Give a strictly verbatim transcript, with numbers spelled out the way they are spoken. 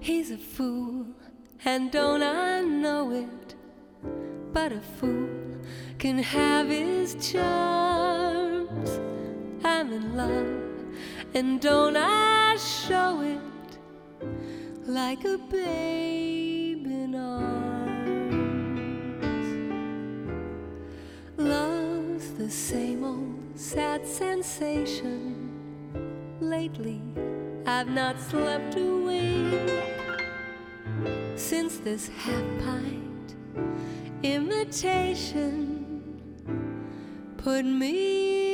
He's a fool, and don't I know it? But a fool can have his charms. I'm in love, and don't I show it? Like a babe in arms. Love's the same old sad sensation. Lately I've not slept a wink since this half-pint imitation put me